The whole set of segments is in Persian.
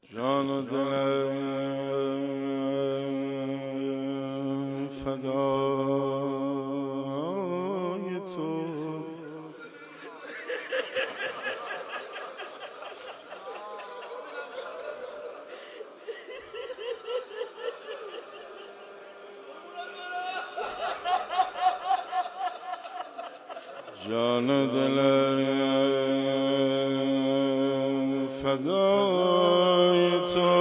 جان و دلم فدای تو. جان و دلم فدای تو،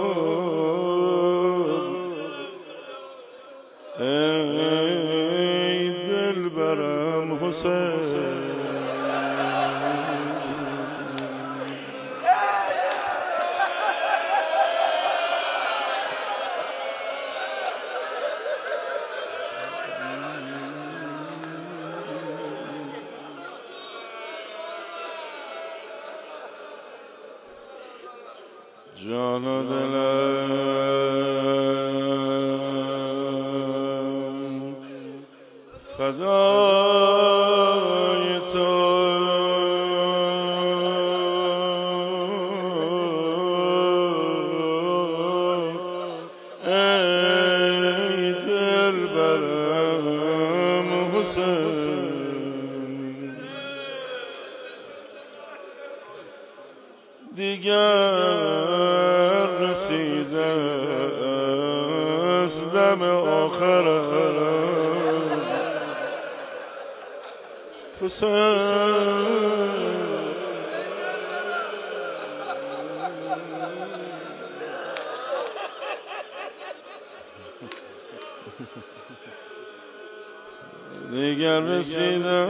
ای دلبرم حسین. جان و دلم فدای تو، ای دلبرم حسین. دیگر رسیده است دم آخرم حسین. دیگر رسیده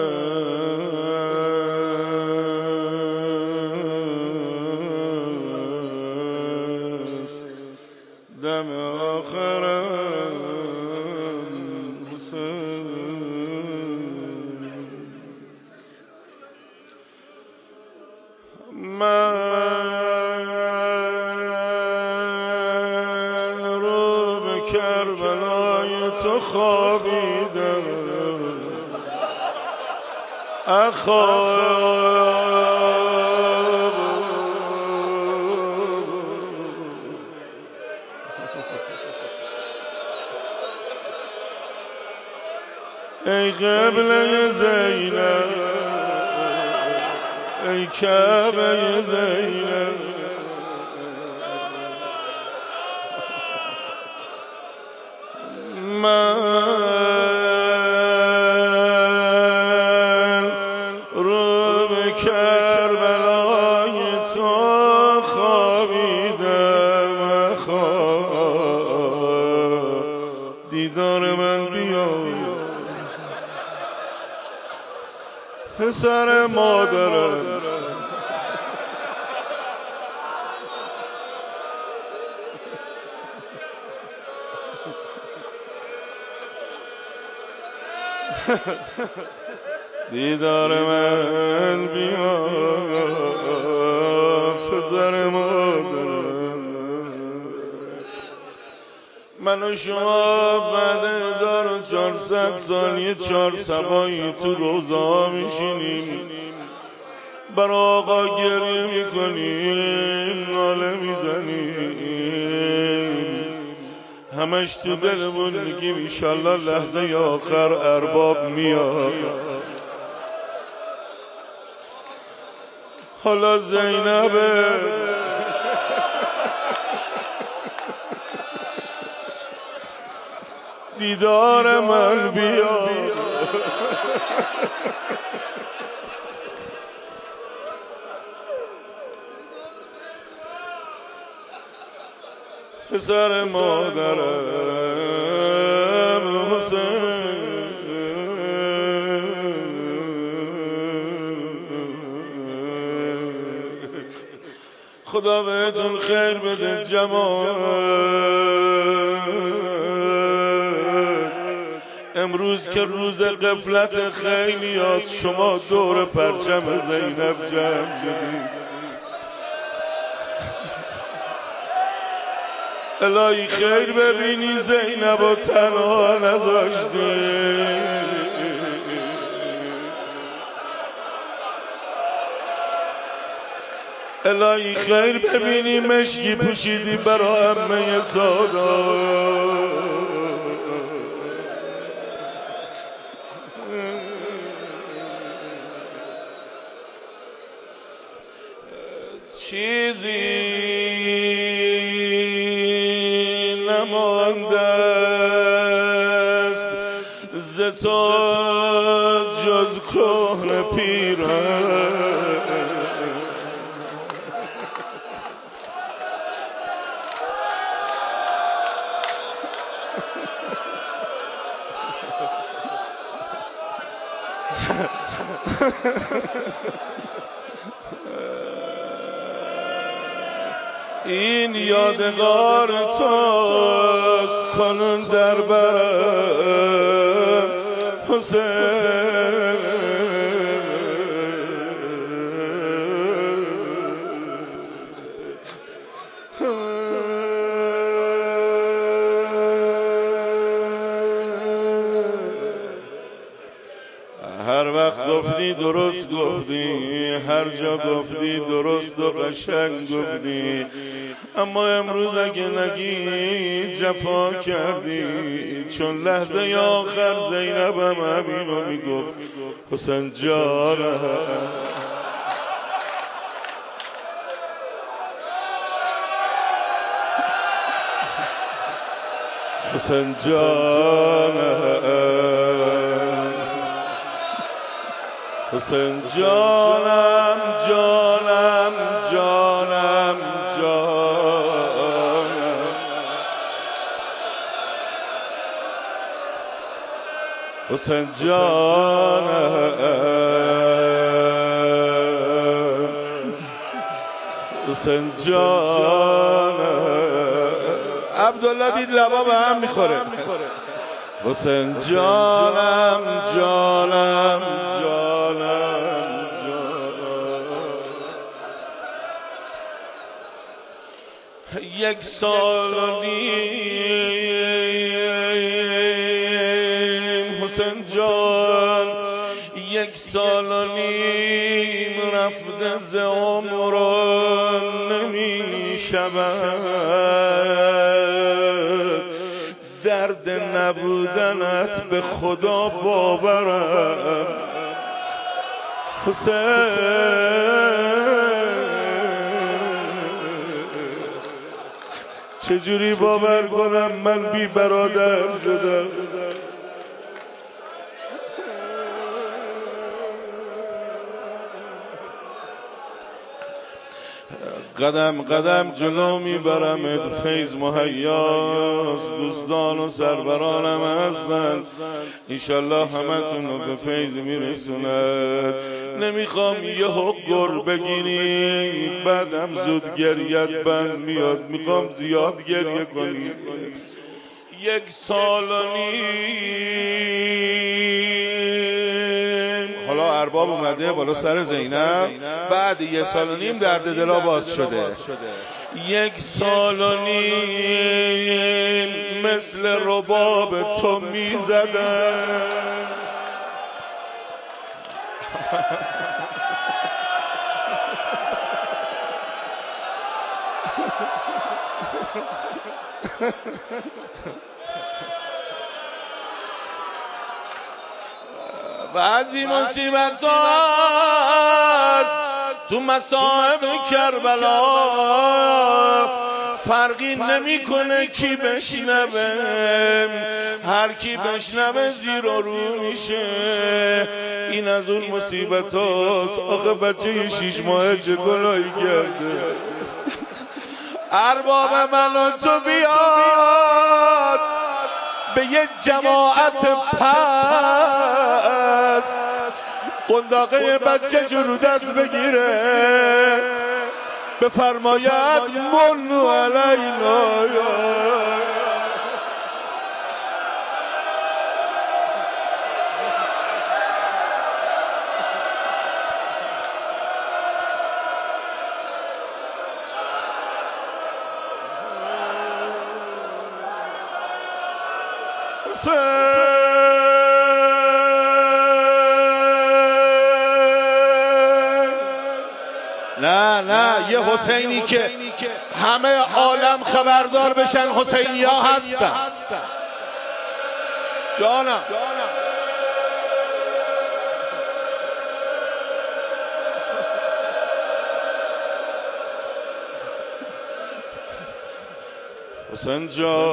دم آخرم حسین. من رو به کربلای تو خوابیدم اخواب. ای قبله زینب، ای کعبه زینب، من رو به کربلای تو خوابیدم خواب. دیدار من بیا پسر مادرم، دیدار من بیا پسر مادرم. من و شما بعد 1400 سال یه 4 سبایی تو روضا میشینیم، بر آقا گریه میکنیم، ناله میزنیم، همش تو دلمون میگیم ایشالله لحظه آخر ارباب میاد. حالا زینبه دیدار من بیا پسر مادرم حسین. خدا بهتون خیر بده جماعت. امروز که روز غفلت خیلی هست، شما دور پرچم زینب جمع شدید. الهی خیر ببینی زینب و تنها نذاشتی. الهی خیر ببینی مشکی پوشیدی برا عمه سادات. چیزی نمانده است ز تو جز کهنه پیرن. این یادگار توست کنون در برم حسین. هر وقت گفتی درست گفتی، هر جا گفتی درست و قشنگ گفتی، اما امروز اگه نگی جفا کردی. چون لحظه آخر زینبم همینو میگفت حسین جانم، حسین جانم، حسین جانم جانم جانم جانم. حسین جانم، حسین جانم. عبدالله دید لبا به هم میخوره. حسین جانم جانم جانم جانم. یک سال و نیم حسین جان، یک سال و نیم رفته ز عمران نمی شود. درد نبودنت به خدا باورم حسین. چجوری باور کنم من بی برادر شدم؟ قدم قدم جلو میبرمت، فیض مهیاست، دوستان و سرورانم هستن، انشالله همتون رو به فیض میرسونه. نمیخوام یه حقر بگیری بعدم زود گریت بند میاد، میخوام زیاد گریه کنی. یک سال و نیم حالا ارباب اومده بالا سر زینب، بعد یک سال و نیم درد دلا باز شده. یک سال و نیم مثل رباب تو میزدن. بعضی مصیبت هست تو مصائب کربلا، فرقی نمیکنه کی بشنوه، هر کی بشنوه زیر و رو میشه. این از اون مصیبت هست. آخه بچه 6 ماهه چه گناهی کرده؟ ارباب من و تو بیاد به یه جماعت پست، قنداقه بچه رو دست بگیره بفرماید منو علینا. نه یه حسینی که همه عالم خبردار بشن حسینی ها هستن. جانم حسین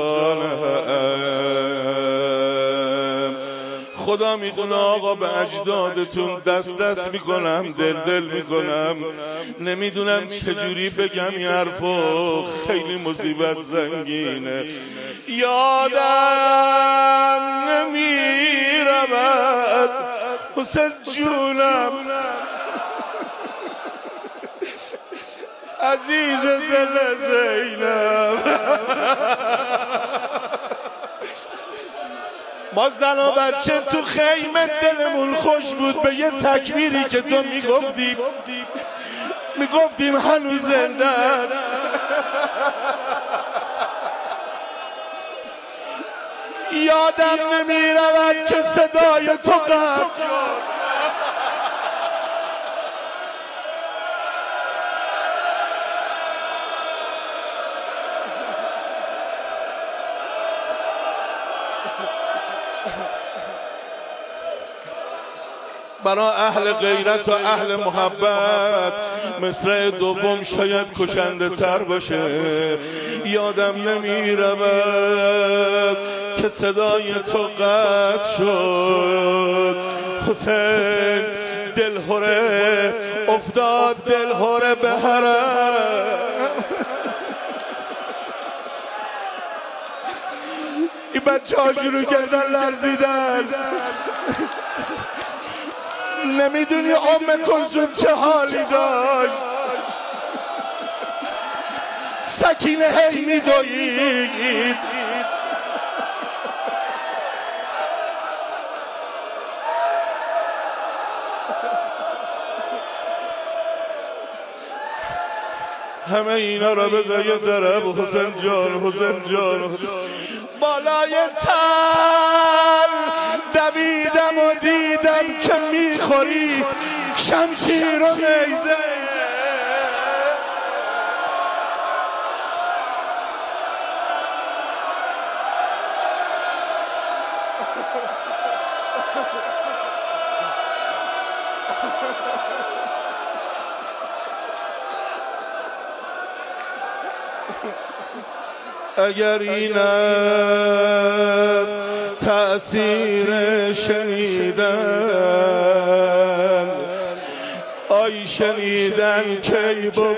جانم، خدا میدونه آقا به اجدادتون دست میکنم، دل میکنم، نمیدونم چجوری بگم این حرفو، خیلی مصیبت زنگینه. یادم نمیرود حسین جونم، عزیز دل زینب. ما زن و بچه تو خیمه دلمون خوش بود به یه تکبیری که تو میگفتیم هنوز زنده است. یادم نمیرود که صدای تو قطع شد. برای اهل غیرت و اهل محبت مصرع دوم شاید کشنده تر باشه. یادم نمیرود که صدای تو قطع شد. حسین دلهره افتاد، دلهره به حرم. این بچه ها شروع کردن لرزیدن. نمیدونی ام کلثوم چه حالی داشت. سکینه هی میدوید. همه اینا را بذار یه طرف. حسین جان بالای تل دویدم و دیدم که میخوری شمشیر و نیزه. اگر این است تأثیر شنیدن، آی شنیدن کی بود.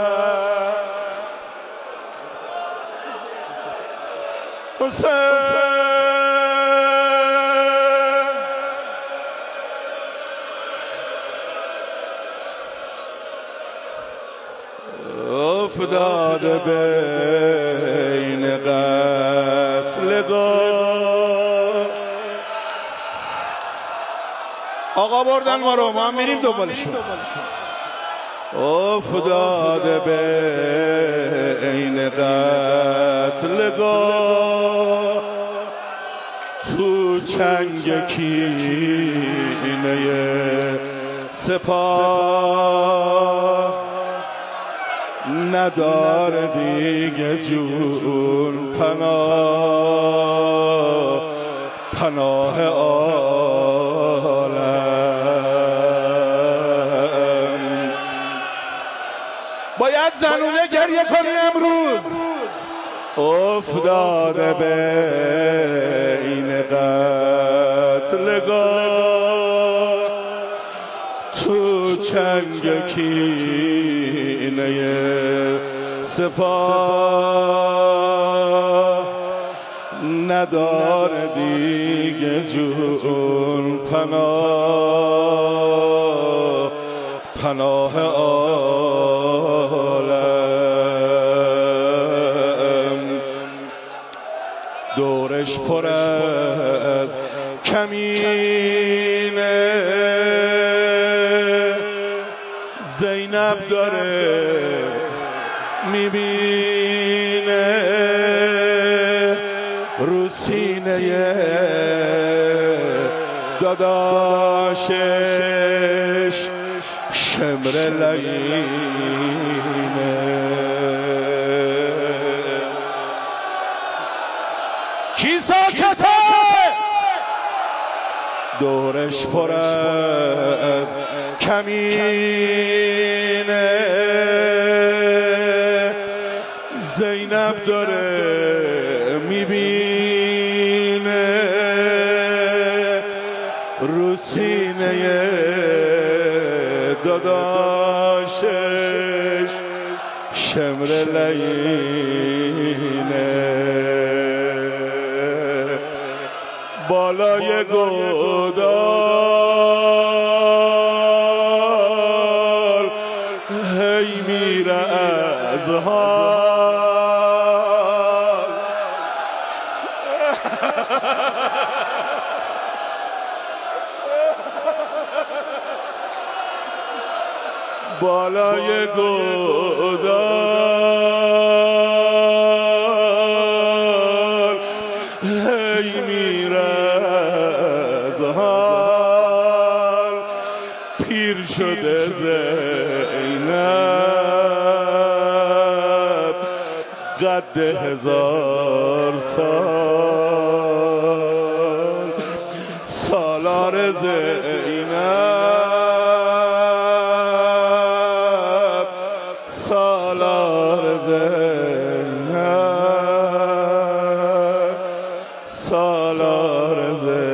حسین افتاده بین قتلگاه. آقا بردن ما رو، ما هم میریم دنبالشون. افتاده بین قتلگاه، تو چنگ کینه سپاه. نداره دیگه جون پناه عالم. باید زنونه گریه کنی امروز. افتاده بین قتلگاه، تو چنگ کینه سپاه. نداره دیگه جون پناه عالم. دورش پر از کمینه، زینب داره میبینه رو سینه داداشش شمشیر شمر لعینه کی ساکته دورش پر از کمینه زینب داره میبینه رو سینه داداشش شمر لعینه بالای گودال هی میره از حال بالای گودال هی میره از حال پیر شده زینب قد 1000 سال سالار زینب سالار زینب سالار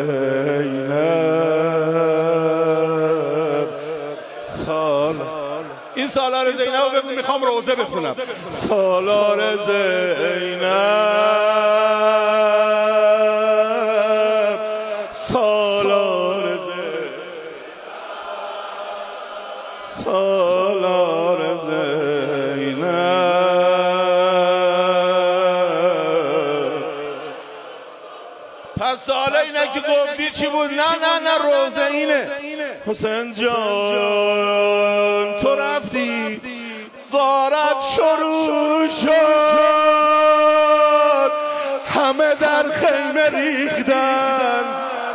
زینب سالار این سالار زینب رو بگو میخوام روزه بخونم سالار زینب سالار زینب سالار زینب پس حالا اینه که گفتی چی بود؟ نه روزه اینه حسین جان تو رفتی غارت شروع شد همه در خیمه ریختن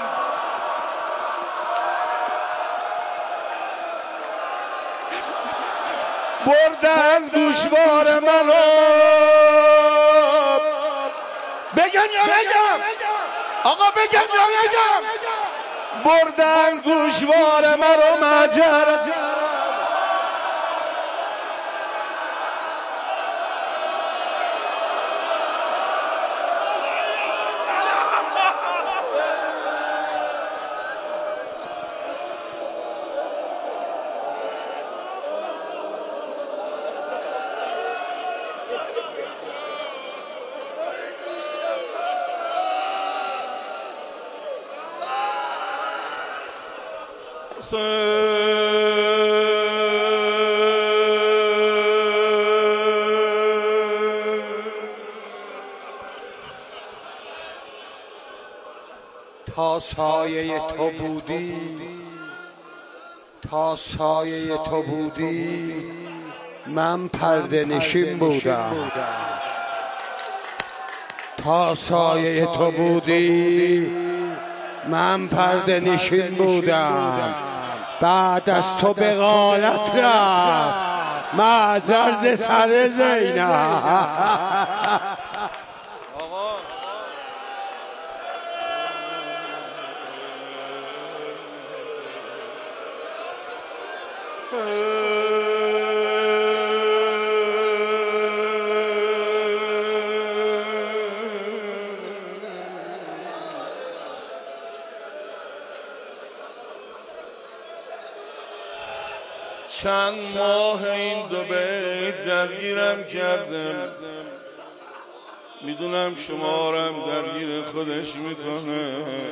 بردن گوشوار منو بگم یا بگم آقا بگم یا بگم بردن گوشوار مرا مجر تا سایه تو بودی تا سایه تو بودی من پرده نشین بودم تا سایه تو بودی من پرده نشین بودم بعد از تو به غارت رفت معذر ز سر زینب چند ماه این دو بیت درگیرم کردم میدونم شمارم درگیر خودش میکنه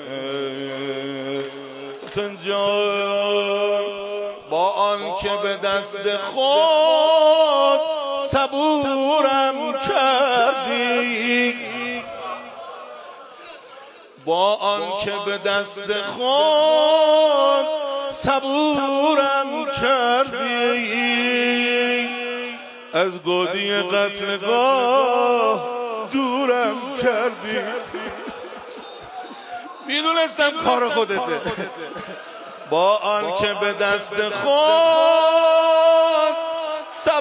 حسین جان با آن که به دست خود صبورم کردی با آن که به دست خود صبورم کردی از گودی قتلگاه دورم کردی میدونستم کار خودته با آن که به دست خود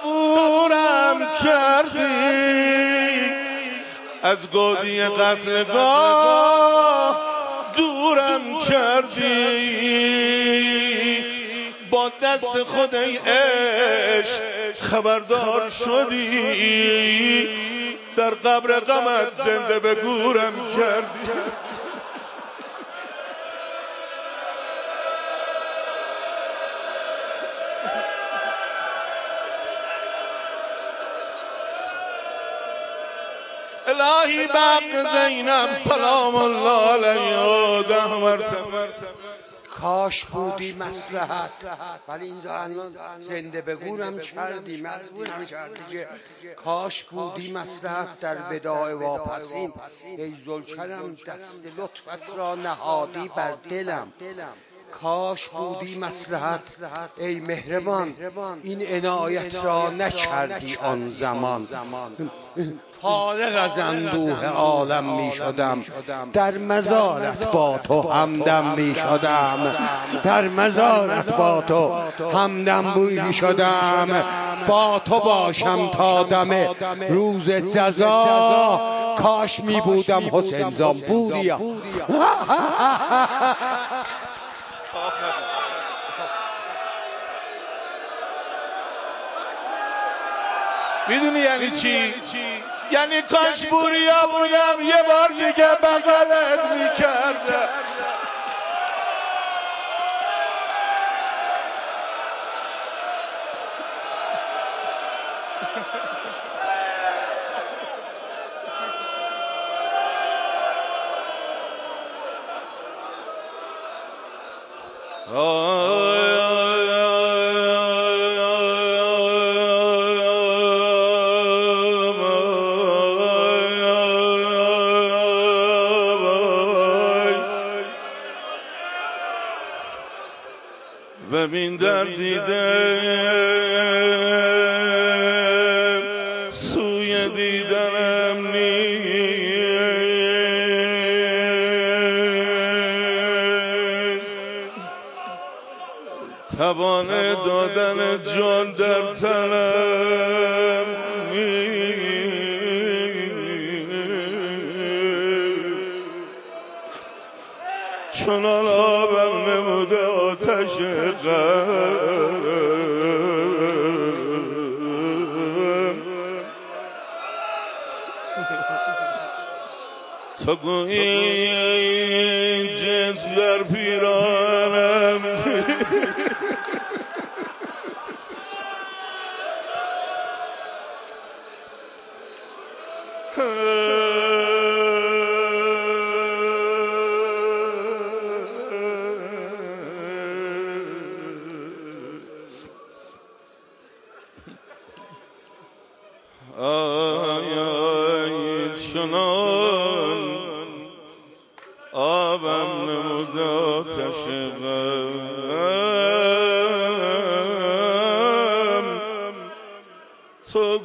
صبورم کردی، از گودی قتلگاه دورم کردی، با دست خود ای عشق خبردار شدی، در قبر غمت زنده به گورم کردی. الهی بق زینب سلام الله علیها 10 مرتبه. کاش بودی مصلحت، ولی اینجا الان زنده به گورم کردی، مجبورم کردی که کاش بودی مصلحت در وداع واپسین. ای ذوالکرم دست لطفت را نهادی بر دلم، کاش بودی مصلحت ای مهربان این عنایت را نکردی آن زمان. فارغ از اندوه عالم می شدم، در مزارت با تو همدم می شدم، در مزارت با تو همدم می شدم، با تو باشم تا دم روز جزا، کاش می بودم حسین زنبوریا. میدونی یعنی چی؟ یعنی کاش بوریا بودم یه بار دیگه بغلت میکردم. ببین در دیدم سوی دیدنم نیست، توان دادن جان در تنم نیست، چنان آبم نموده آتش غم، تو گویی جسم در پیرانم، چنان آبم نمود آتش غم، تو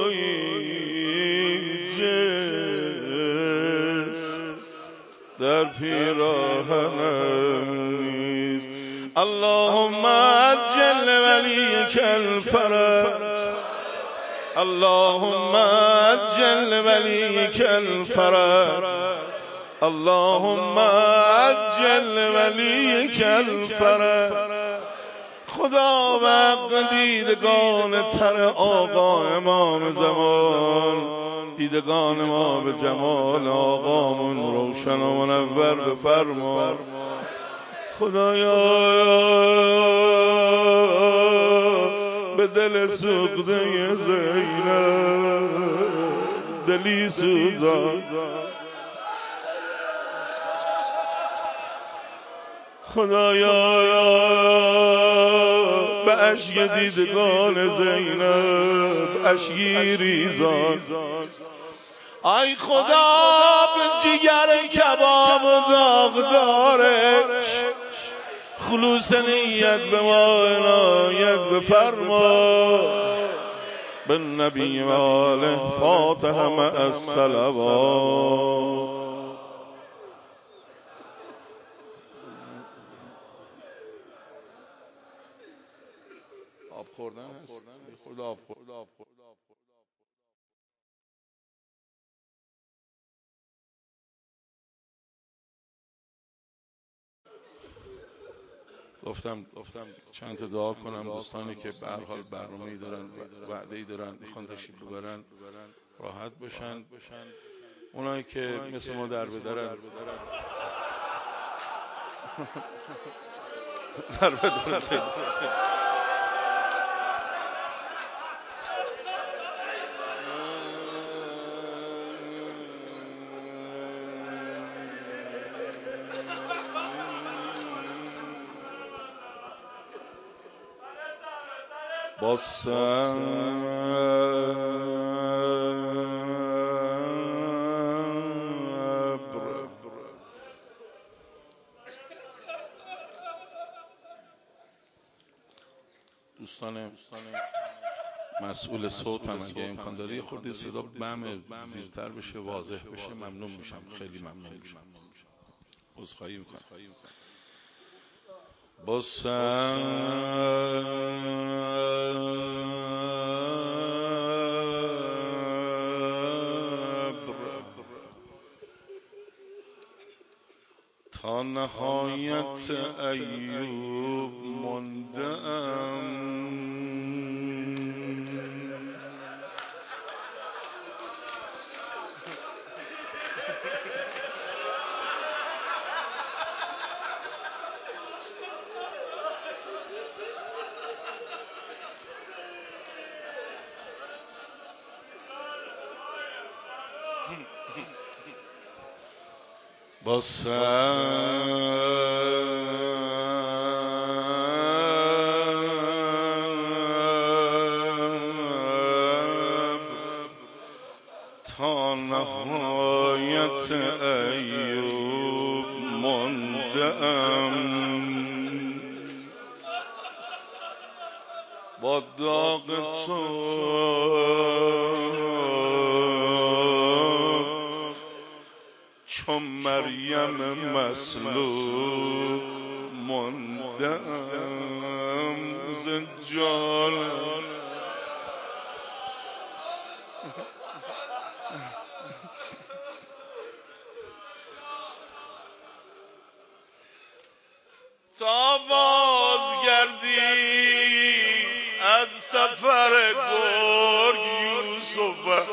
گویی جسم در پیراهنم نیست. اللهم عجل ولیک الفرج، اللهم عجل ولیک الفرج، اللهم عجل ولیک الفرج. خدا وقت دیدگان تر آقا امام زمان، دیدگان ما به جمال آقامون روشن و منور بفرما. خدایا به دل سوخته زینب دلی سوزان، خدایا به اشک دیدگان زینب اشکی ریزان. ای خدا به جگر کباب و داغدارش خلوص نیت به ما عنایت بفرما. بالنبی و آله فاتحه مع الصلوات. خوردن هست، خود آب خورد. گفتم چند تا دعا کنم دوستانی که به هر حال برنامه‌ای دارن، وعده‌ای دارن، میخوان تشریف ببرن، راحت باشن. اونایی که مثل ما در بدرن در بدرن. با دوستان مسئول صوت هم اگه امکان داره یه خورده صدا بم زیرتر بشه، واضح بشه، ممنون میشم، خیلی ممنون میشم. عذرخواهی میکنم. با تا نهایت ایوب مانده‌ام، با تا نهایت ایوب مانده‌ام، با داغ تو چون مریم مصلوب مانده‌ام. زنجانم تا بازگردی از سفر گرگ یوسف،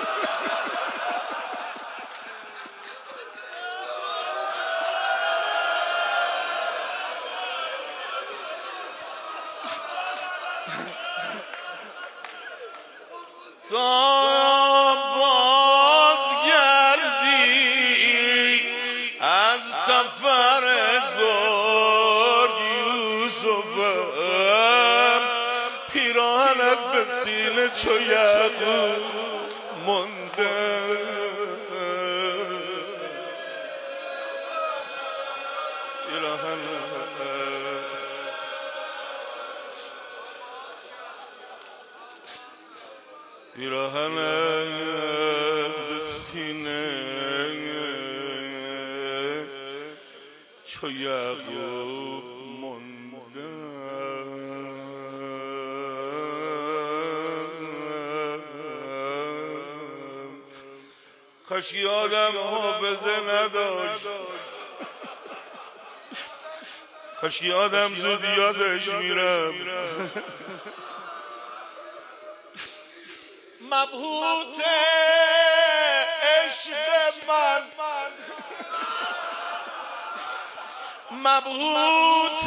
تا بازگردی از سفر گرگ یوسف، پیراهنت به سینه چو یعقوب مانده. پیراهنت به سینه چو یعقوب مانده. کاش یادم حافظه نداشت، کاش یادم زود یادش میرم. مبهوت عشق من، مبهوت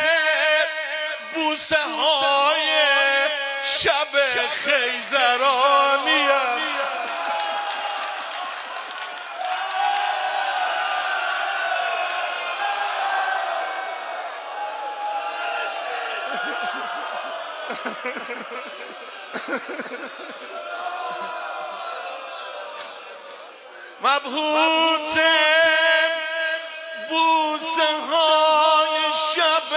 بوسه های شب خیزرانیم. مبهوت بوسه های شب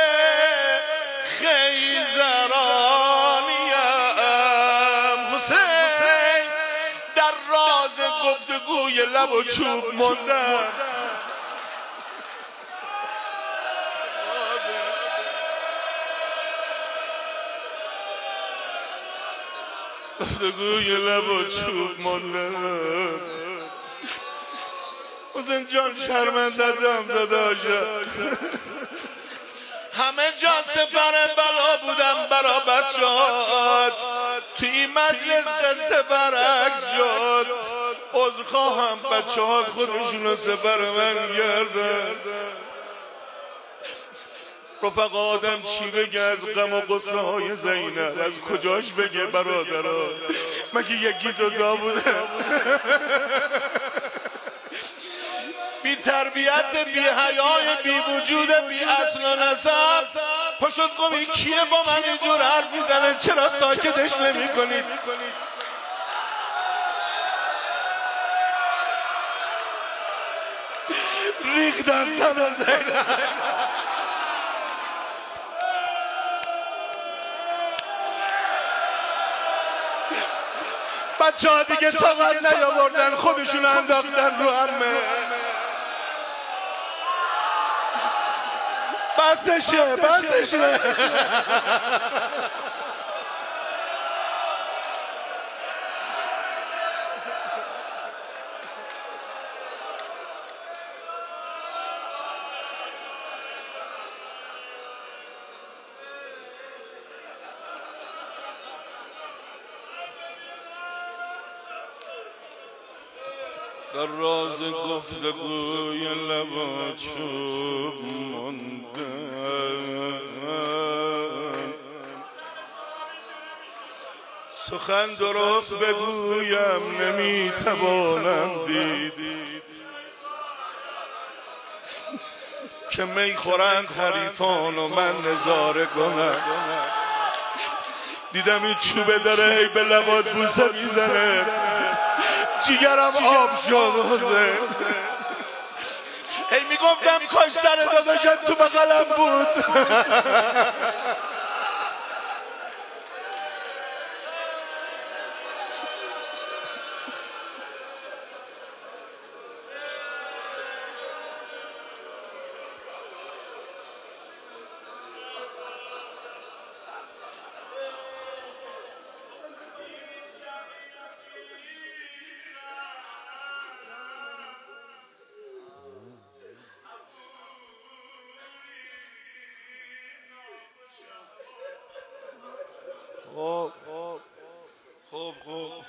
خیزرانیم. حسین در راز گفتگوی لب و چوب ماندم. گفتگوی لب و چوب مونده. حسین جان شرمنده دم داداشم، همه جا سفر بلا بودم برا بچه‌هات، توی این مجلس قصه برعکس شد. عذرخواهم، بچه‌هات خودشونو سفر من گردن. رفقا آدم چی بگه از غم و غصه های زینب؟ از کجاش بگه برادرها؟ مگه یکی دوتا بوده؟ بی تربیت، بی حیای، بی وجود، بی اصل و نسب پشت گمی کیه با من اینجور حرف میزنه؟ چرا ساکتش نمی کنید؟ ریختن سر زینب. بچه ها دیگه طاقت نیاوردن، خودشون انداختن رو همه. بسشه. در راز گفتگوی لب و چوب مانده، سخن درست بگویم نمیتوانم دید که می خورند حریفان و من نظاره کنم. دیدم این چوبه داره هی به لبات بوسه میزنه، جیگرم آب شد حسین. هی میگفتم کاش سر داداشت تو بغلم بود. خوب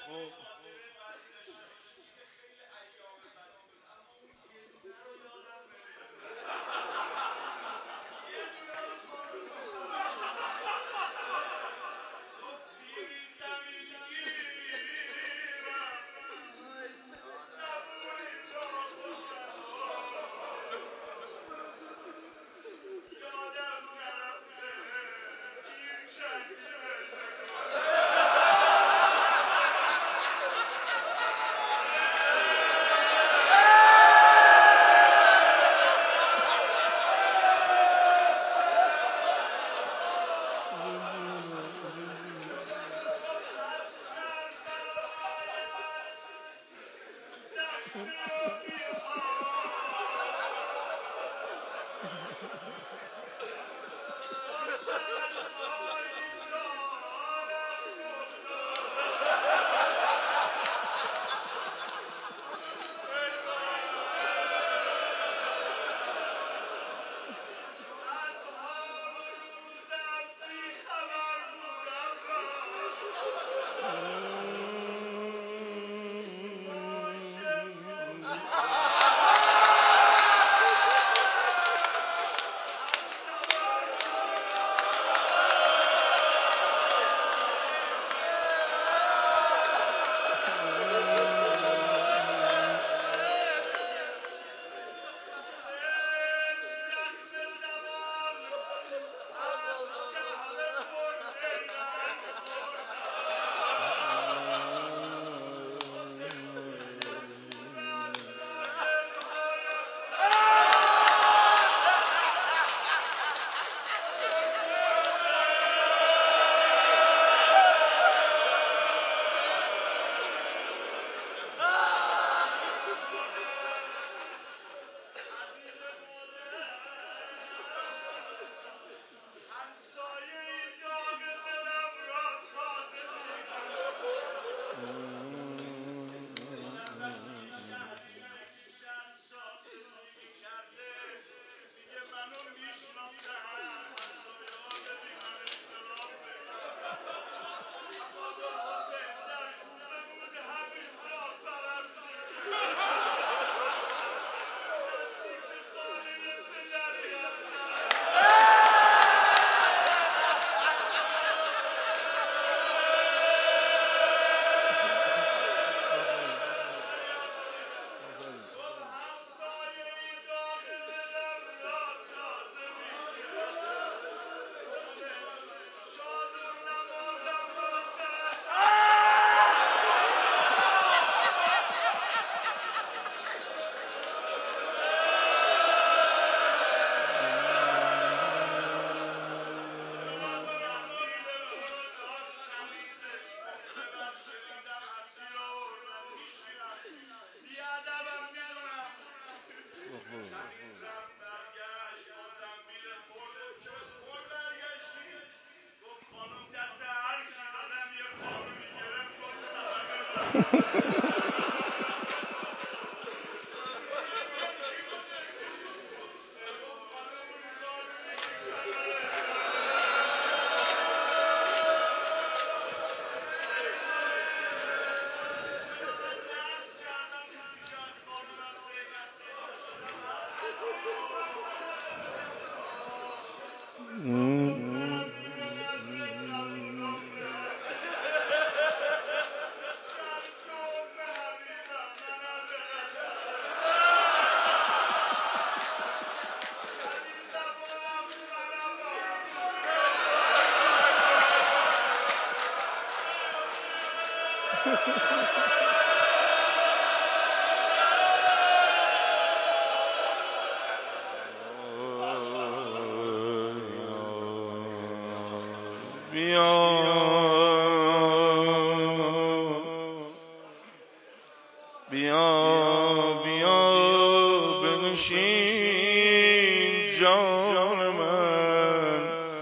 بنشین جان من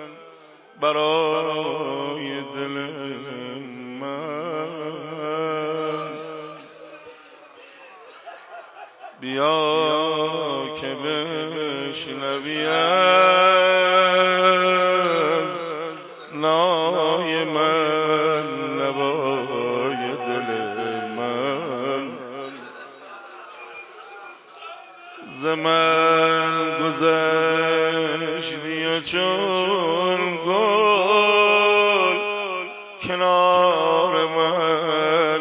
برای دل من، بیا که بشنوی از نای من نوای دل من. ز من گذشتی و چون گل کنار من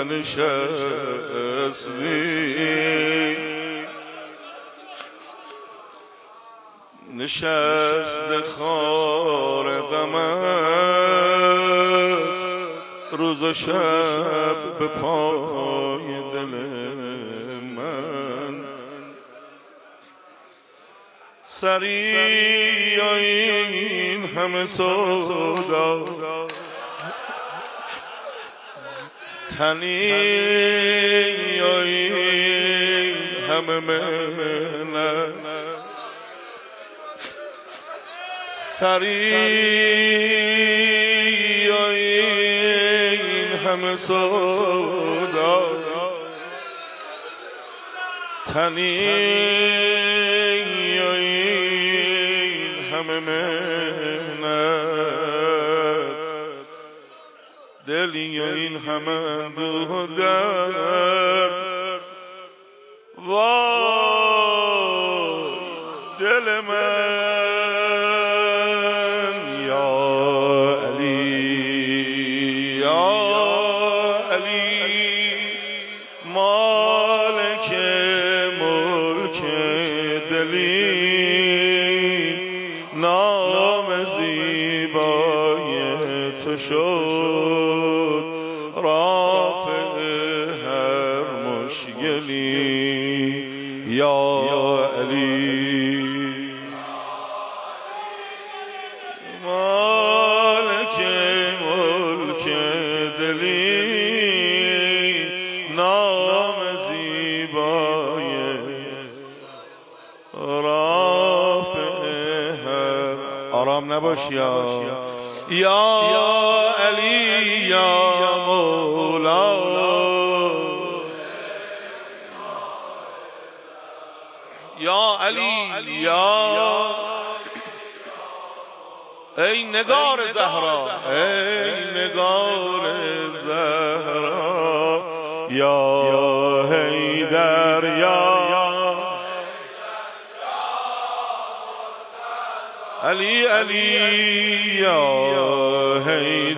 ننشستی، نشست خار غمت روز و شب به پای دل من. سری این همه سودا، تنی این همه منت، سری این همه سودا، تنی این همه منت، دلی این همه اندوه و درد. وای دل من یا علی یا علی، مالک ملک دلی، نام زیبای تو شد رافع هر مشکلی. یا علی مالک ملک دلی، نام زیبای رافع هر. آرام نباش یا علی یا مولا، یا علی یا ای نگار زهرا، ای نگار زهرا، یا حیدر یا علی علی یا حیدر.